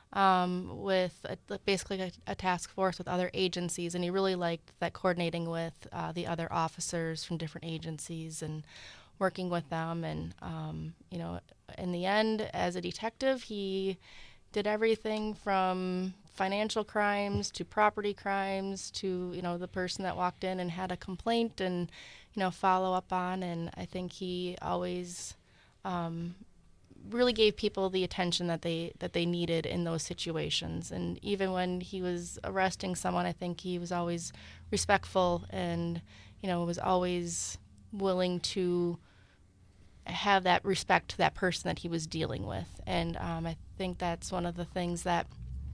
um, with a, basically a, a task force with other agencies. And he really liked that coordinating with uh, the other officers from different agencies and working with them. And um, you know, in the end, as a detective, he did everything from financial crimes to property crimes to, you know, the person that walked in and had a complaint and, you know, follow up on. And I think he always um, really gave people the attention that they that they needed in those situations. And even when he was arresting someone, I think he was always respectful and, you know, was always willing to have that respect to that person that he was dealing with. And um, I think that's one of the things that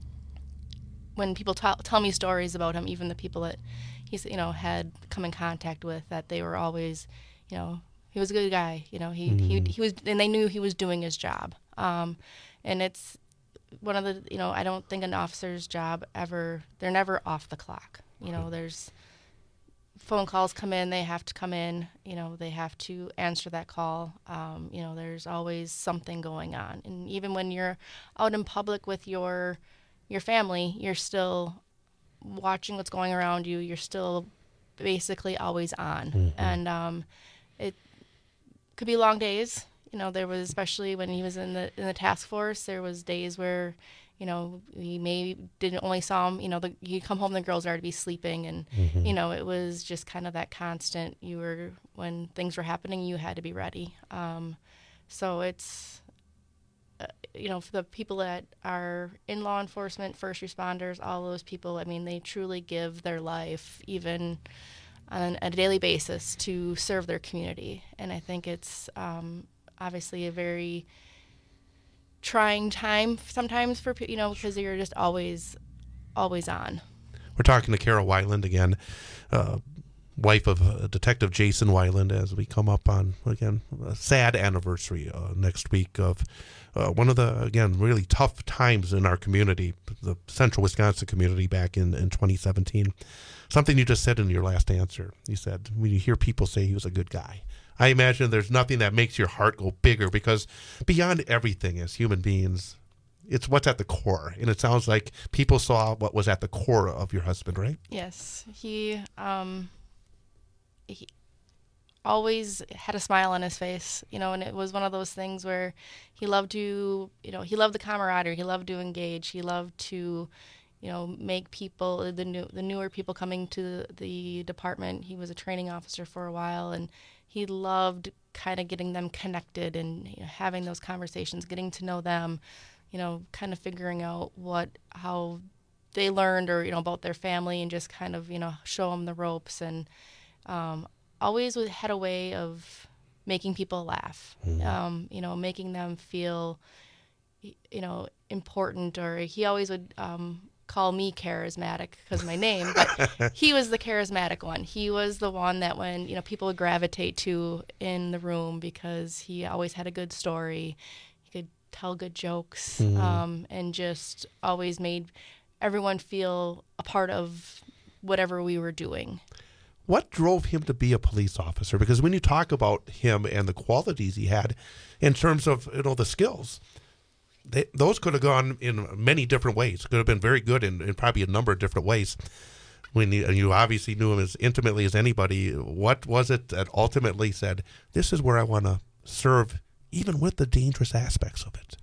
when people t- tell me stories about him, even the people that he's, you know, had come in contact with, that they were always, you know, he was a good guy, you know, he, mm. he, he was, and they knew he was doing his job. Um, and it's one of the, you know, I don't think an officer's job ever, they're never off the clock. You know, there's phone calls come in, they have to come in, you know, they have to answer that call. Um, you know, there's always something going on. And even when you're out in public with your your family, you're still watching what's going around you. You're still basically always on. Mm-hmm. And um, it could be long days. You know, there was, especially when he was in the in the task force, there was days where, you know, we may didn't only saw him, you know, the, he'd come home, the girls would already be sleeping. And, Mm-hmm. you know, it was just kind of that constant, you were, when things were happening, you had to be ready. Um, so it's, uh, you know, for the people that are in law enforcement, first responders, all those people, I mean, they truly give their life, even on a daily basis, to serve their community. And I think it's um, obviously a very trying time sometimes for, you know, because you're just always, always on. We're talking to Kara Weiland again, uh, wife of uh, Detective Jason Weiland, as we come up on, again, a sad anniversary uh, next week of uh, one of the, again, really tough times in our community, the central Wisconsin community back in, in twenty seventeen. Something you just said in your last answer. You said, when you hear people say he was a good guy, I imagine there's nothing that makes your heart go bigger, because beyond everything as human beings, it's what's at the core. And it sounds like people saw what was at the core of your husband, right? Yes. He, um, he always had a smile on his face, you know, and it was one of those things where he loved to, you know, he loved the camaraderie. He loved to engage. He loved to, you know, make people, the new, the newer people coming to the department. He was a training officer for a while, and he loved kind of getting them connected and, you know, having those conversations, getting to know them, you know, kind of figuring out what, how they learned, or, you know, about their family, and just kind of, you know, show them the ropes. And um, always had a way of making people laugh, mm-hmm. um, you know, making them feel, you know, important. Or he always would um, call me charismatic because of my name, but he was the charismatic one. He was the one that, when, you know, people would gravitate to in the room, because he always had a good story. He could tell good jokes, mm-hmm. um, and just always made everyone feel a part of whatever we were doing. What drove him to be a police officer? Because when you talk about him and the qualities he had in terms of, you know, the skills, they, those could have gone in many different ways. Could have been very good in, in probably a number of different ways. When you, you obviously knew him as intimately as anybody, what was it that ultimately said, this is where I want to serve, even with the dangerous aspects of it?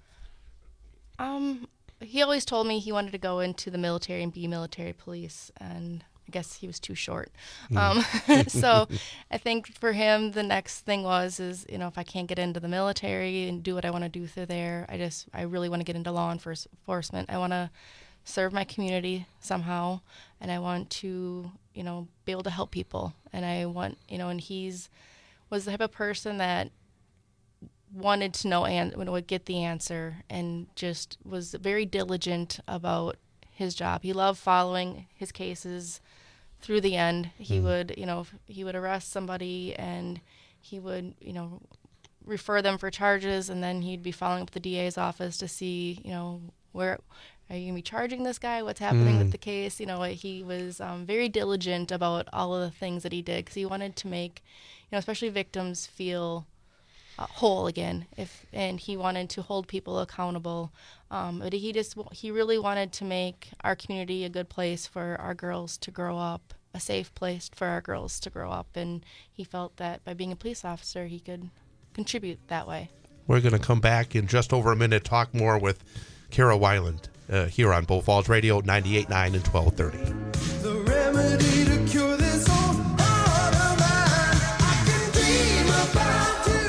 Um, he always told me he wanted to go into the military and be military police, and I guess he was too short. Mm. Um, so I think for him, the next thing was, is, you know, if I can't get into the military and do what I want to do through there, I just, I really want to get into law enforcement. I want to serve my community somehow, and I want to, you know, be able to help people. And I want, you know, and he's, was the type of person that wanted to know and would get the answer, and just was very diligent about his job. He loved following his cases through the end. He mm. would, you know, he would arrest somebody, and he would, you know, refer them for charges, and then he'd be following up the D A's office to see, you know, where are you gonna be charging this guy? What's happening mm. with the case? You know, he was um, very diligent about all of the things that he did, because he wanted to make, you know, especially victims feel Uh, whole again, if and he wanted to hold people accountable, um, but he just he really wanted to make our community a good place for our girls to grow up, a safe place for our girls to grow up, and he felt that by being a police officer he could contribute that way. We're going to come back in just over a minute, talk more with Kara Weiland uh, here on Bull Falls Radio ninety-eight point nine and twelve thirty. The remedy to cure this old heart of mine, I can dream about you.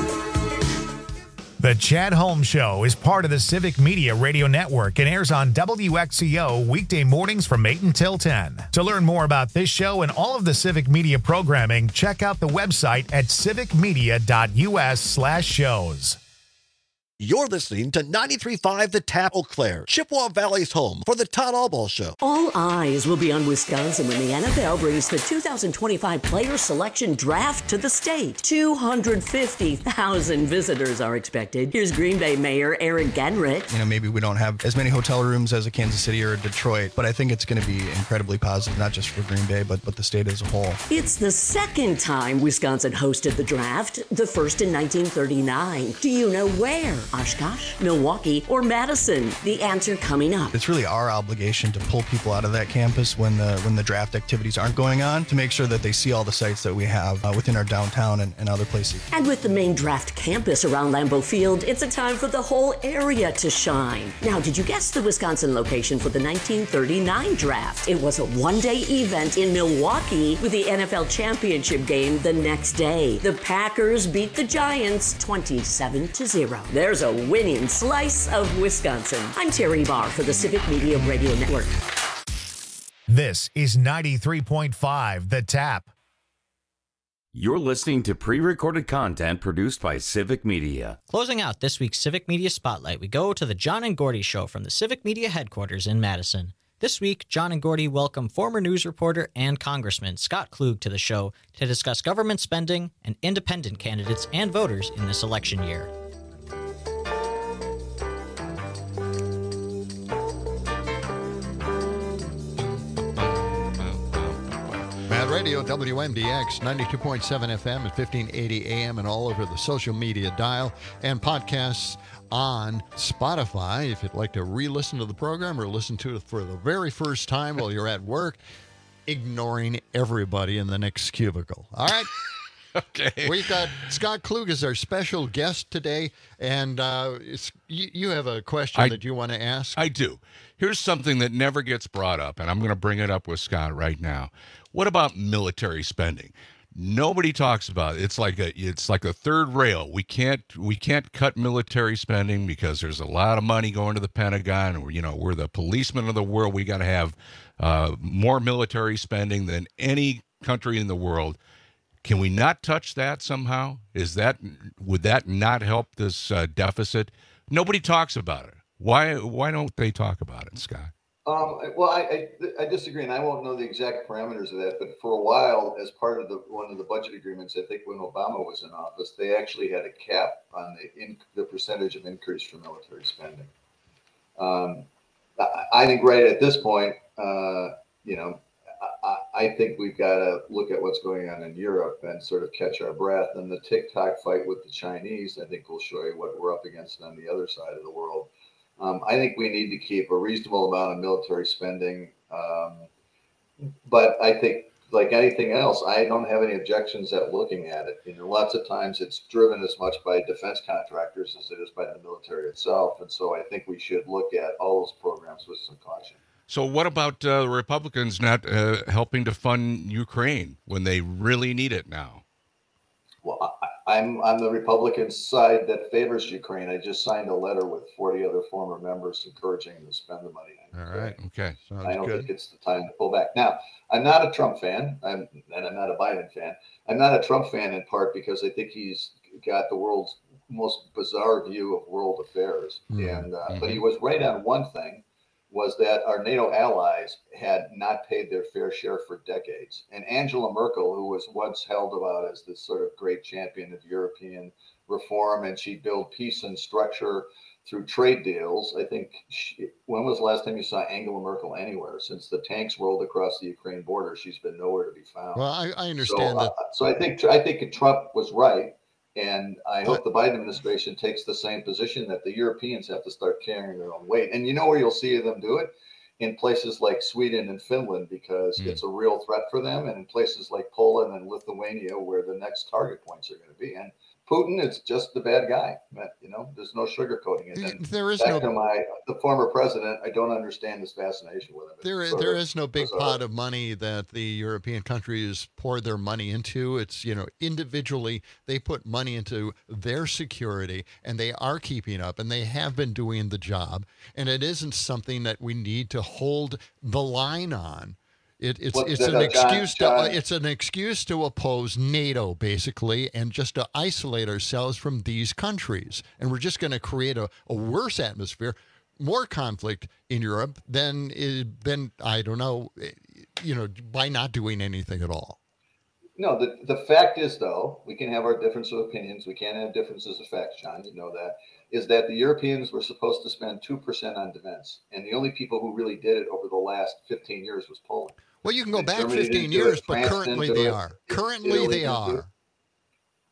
The Chad Holmes Show is part of the Civic Media Radio Network and airs on W X C O weekday mornings from eight until ten. To learn more about this show and all of the Civic Media programming, check out the website at civicmedia.us slash shows. You're listening to ninety-three point five The Tap, Eau Claire, Chippewa Valley's home for the Todd Allball Show. All eyes will be on Wisconsin when the N F L brings the two thousand twenty-five player selection draft to the state. two hundred fifty thousand visitors are expected. Here's Green Bay Mayor Eric Genrich. You know, maybe we don't have as many hotel rooms as a Kansas City or a Detroit, but I think it's going to be incredibly positive, not just for Green Bay, but, but the state as a whole. It's the second time Wisconsin hosted the draft, the first in nineteen thirty-nine. Do you know where? Oshkosh, Milwaukee, or Madison? The answer coming up. It's really our obligation to pull people out of that campus when the when the draft activities aren't going on, to make sure that they see all the sites that we have uh, within our downtown and, and other places. And with the main draft campus around Lambeau Field, it's a time for the whole area to shine. Now, did you guess the Wisconsin location for the nineteen thirty-nine draft? It was a one-day event in Milwaukee with the N F L championship game the next day. The Packers beat the Giants twenty-seven to zero. There's a winning slice of Wisconsin. I'm Terry Barr for the Civic Media Radio Network. This is ninety-three point five The Tap. You're listening to pre-recorded content produced by Civic Media. Closing out this week's Civic Media Spotlight, we go to the John and Gordy Show from the Civic Media headquarters in Madison. This week, John and Gordy welcome former news reporter and Congressman Scott Klug to the show to discuss government spending and independent candidates and voters in this election year. Mad Radio, W M D X, ninety-two point seven F M and fifteen eighty A M, and all over the social media dial, and podcasts on Spotify. If you'd like to re-listen to the program or listen to it for the very first time while you're at work, ignoring everybody in the next cubicle. All right? Okay. We've got Scott Klug as our special guest today, and uh, it's, you, you have a question I, that you want to ask? I do. Here's something that never gets brought up, and I'm going to bring it up with Scott right now. What about military spending? Nobody talks about it. It's like a it's like a third rail. We can't we can't cut military spending because there's a lot of money going to the Pentagon. And, you know, we're the policemen of the world. We got to have uh, more military spending than any country in the world. Can we not touch that somehow? Is that would that not help this uh, deficit? Nobody talks about it. Why why don't they talk about it, Scott? Um, well, I, I I disagree, and I won't know the exact parameters of that. But for a while, as part of the one of the budget agreements, I think when Obama was in office, they actually had a cap on the in, the percentage of increase for military spending. Um, I, I think right at this point, uh, you know, I, I think we've got to look at what's going on in Europe and sort of catch our breath. And the TikTok fight with the Chinese, I think, will show you what we're up against on the other side of the world. Um, I think we need to keep a reasonable amount of military spending. Um, but I think, like anything else, I don't have any objections at looking at it. You know, lots of times it's driven as much by defense contractors as it is by the military itself. And so I think we should look at all those programs with some caution. So what about uh, Republicans not uh, helping to fund Ukraine when they really need it now? Well, I, I'm on the Republican side that favors Ukraine. I just signed a letter with forty other former members encouraging them to spend the money on All right. Okay. Sounds I don't good. think it's the time to pull back. Now, I'm not a Trump fan, I'm, and I'm not a Biden fan. I'm not a Trump fan in part because I think he's got the world's most bizarre view of world affairs. Mm-hmm. And uh, mm-hmm. But he was right on one thing, was that our NATO allies had not paid their fair share for decades. And Angela Merkel, who was once held about as this sort of great champion of European reform, and she'd build peace and structure through trade deals. I think, she, when was the last time you saw Angela Merkel anywhere? Since the tanks rolled across the Ukraine border, she's been nowhere to be found. Well, I, I understand so, that. Uh, so I think I think Trump was right. And I hope the Biden administration takes the same position, that the Europeans have to start carrying their own weight. And you know where you'll see them do it? In places like Sweden and Finland, because mm. it's a real threat for them, and in places like Poland and Lithuania, where the next target points are going to be. And Putin is just the bad guy. You know, there's no sugarcoating it. And there is back no to my the former president. I don't understand this fascination with him. It's there, there is no big bizarre. pot of money that the European countries pour their money into. It's, you know, individually they put money into their security, and they are keeping up, and they have been doing the job. And it isn't something that we need to hold the line on. It, it's What's it's that, an uh, excuse John, to John? it's an excuse to oppose NATO, basically, and just to isolate ourselves from these countries. And we're just going to create a, a worse atmosphere, more conflict in Europe than than I don't know, you know, by not doing anything at all. No, the the fact is, though, we can have our difference of opinions. We can't have differences of facts, John. You know that. Is that the Europeans were supposed to spend two percent on defense. And the only people who really did it over the last fifteen years was Poland. Well, you can go and back Germany fifteen didn't do years, it, but France currently didn't do they it, are. Currently Italy they didn't do it. are.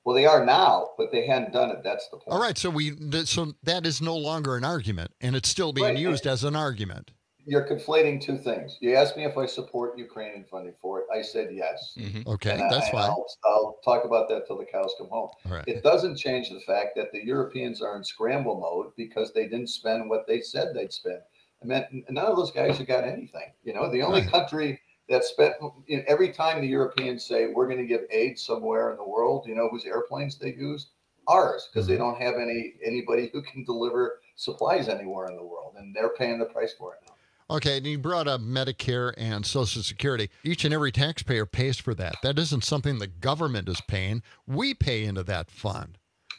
Well, they are now, but they hadn't done it. That's the point. All right, so we th- so that is no longer an argument, and it's still being Right. used as an argument. You're conflating two things. You asked me if I support Ukrainian funding for it. I said yes. Okay, And I- that's and fine. I'll, I'll talk about that till the cows come home. All right. It doesn't change the fact that the Europeans are in scramble mode because they didn't spend what they said they'd spend. I mean, none of those guys have got anything. You know, the only Right. country that spent you know, every time the Europeans say we're going to give aid somewhere in the world, you know, whose airplanes they use? Ours, because Mm-hmm. they don't have any anybody who can deliver supplies anywhere in the world, and they're paying the price for it now. Okay, and you brought up Medicare and Social Security. Each and every taxpayer pays for that. That isn't something the government is paying. We pay into that fund.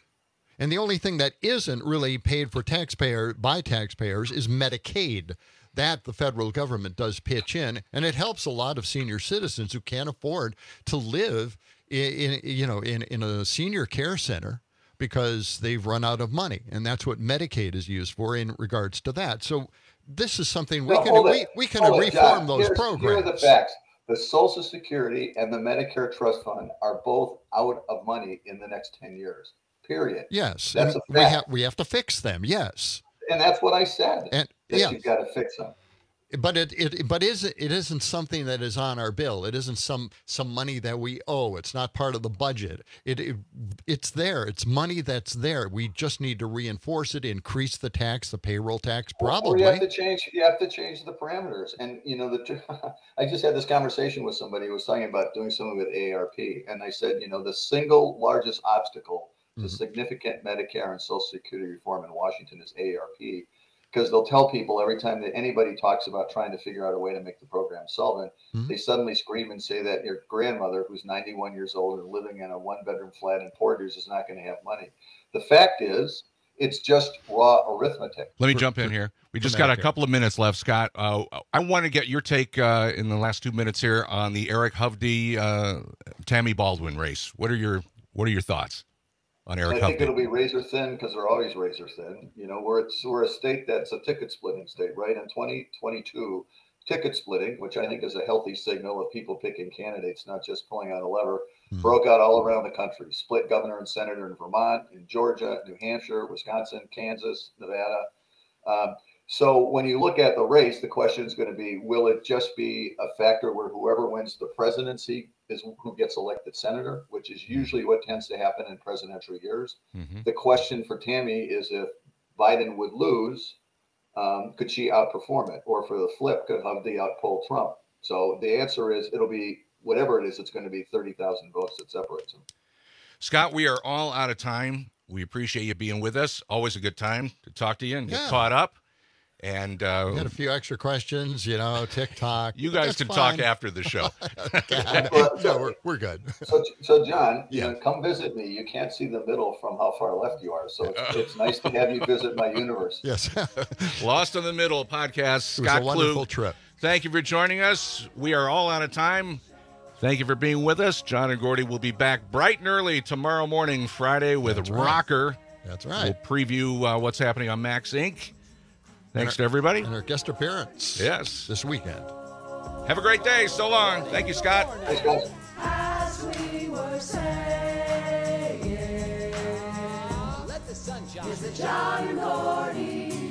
And the only thing that isn't really paid for taxpayer by taxpayers is Medicaid. That the federal government does pitch in, and it helps a lot of senior citizens who can't afford to live in, in you know in, in a senior care center because they've run out of money, and that's what Medicaid is used for in regards to that. So this is something we No, can hold we, it. we can Hold it, reform John. those Here's- programs. Here are the facts. The Social Security and the Medicare Trust Fund are both out of money in the next ten years. Period. Yes, That's and a we fact. have we have to fix them. Yes, And that's what I said. and that yeah, you've got to fix them. but it, it but is it isn't something that is on our bill. It isn't some some money that we owe. It's not part of the budget. It, it it's there. It's money that's there. We just need to reinforce it, increase the tax, the payroll tax, Or probably. you have to change. You have to change the parameters. And you know, the I just had this conversation with somebody who was talking about doing something with A A R P, and I said, you know, the single largest obstacle to Mhm. significant Medicare and Social Security reform in Washington is A A R P, because they'll tell people every time that anybody talks about trying to figure out a way to make the program solvent, Mhm. they suddenly scream and say that your grandmother, who's ninety-one years old and living in a one-bedroom flat in Porter's, is not going to have money. The fact is, it's just raw arithmetic. Let me jump in here. We for just got a Medicare. couple of minutes left, Scott. Uh, I want to get your take uh, in the last two minutes here on the Eric Hovde, uh, Tammy Baldwin race. What are your What are your thoughts on Eric I think Hovde? it'll be razor thin because they're always razor thin. You know, we're it's, we're a state that's a ticket splitting state, right? In twenty twenty-two, ticket splitting, which I think is a healthy signal of people picking candidates, not just pulling out a lever, broke out all around the country. Split governor and senator in Vermont, in Georgia, New Hampshire, Wisconsin, Kansas, Nevada. Um, so when you look at the race, the question is going to be, will it just be a factor where whoever wins the presidency is who gets elected senator, which is usually what tends to happen in presidential years. Mhm. The question for Tammy is if Biden would lose, um, could she outperform it? Or for the flip, could Hovde outpoll Trump? So the answer is it'll be whatever it is, it's going to be thirty thousand votes that separates them. Scott, we are all out of time. We appreciate you being with us. Always a good time to talk to you and get Yeah. caught up. And uh, We had a few extra questions, you know, TikTok. you but guys that's can fine. talk after the show. Well, no, we're, we're good. So, so John, you Yeah. know, come visit me. You can't see the middle from how far left you are. So it's, it's nice to have you visit my universe. Yes. Lost in the Middle podcast. It was Scott a wonderful Klug. trip. Thank you for joining us. We are all out of time. Thank you for being with us. John and Gordy will be back bright and early tomorrow morning, Friday, with That's right. Rocker. That's right. We'll preview uh, what's happening on Max Incorporated. Thanks And to everybody. And our guest appearance. Yes. This weekend. Have a great day. So long. Thank you, Scott. Thanks, guys. As we were saying, let the sun shine. It's the John and Gordy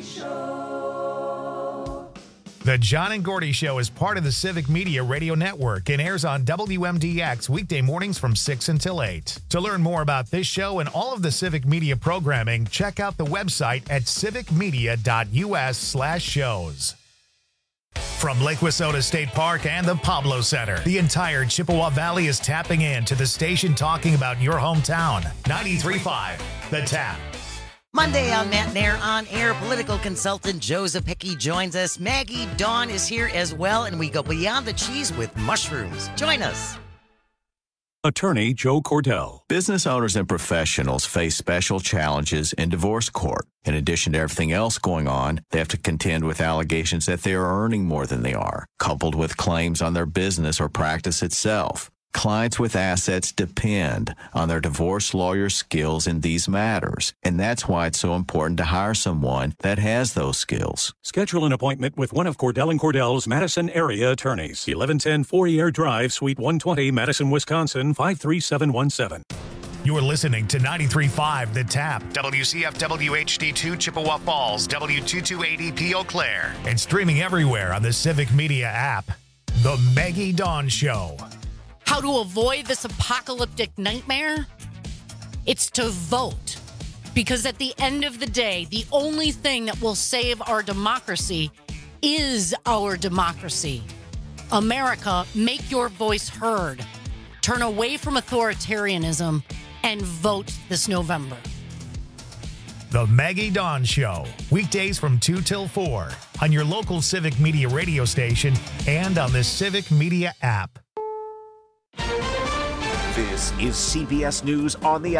Show. The John and Gordy Show is part of the Civic Media Radio Network and airs on W M D X weekday mornings from six until eight. To learn more about this show and all of the Civic Media programming, check out the website at civicmedia.us slash shows. From Lake Wissota State Park and the Pablo Center, the entire Chippewa Valley is tapping in to the station talking about your hometown. ninety-three point five, The Tap. Monday on Matt Nair On Air, political consultant Joseph Hickey joins us. Maggie Dawn is here as well, and we go beyond the cheese with mushrooms. Join us. Attorney Joe Cordell. Business owners and professionals face special challenges in divorce court. In addition to everything else going on, they have to contend with allegations that they are earning more than they are, coupled with claims on their business or practice itself. Clients with assets depend on their divorce lawyer's skills in these matters, and that's why it's so important to hire someone that has those skills. Schedule an appointment with one of Cordell and Cordell's Madison area attorneys. eleven ten Fourier Drive, Suite one twenty, Madison, Wisconsin, five three seven one seven. You're listening to ninety-three point five The Tap, W C F W H D two Chippewa Falls, W two two eight zero P Eau Claire, and streaming everywhere on the Civic Media app. The Maggie Dawn Show. How to avoid this apocalyptic nightmare? It's to vote. Because at the end of the day, the only thing that will save our democracy is our democracy. America, make your voice heard. Turn away from authoritarianism and vote this November. The Maggie Dawn Show, weekdays from two till four on your local Civic Media radio station and on the Civic Media app. This is C B S News on the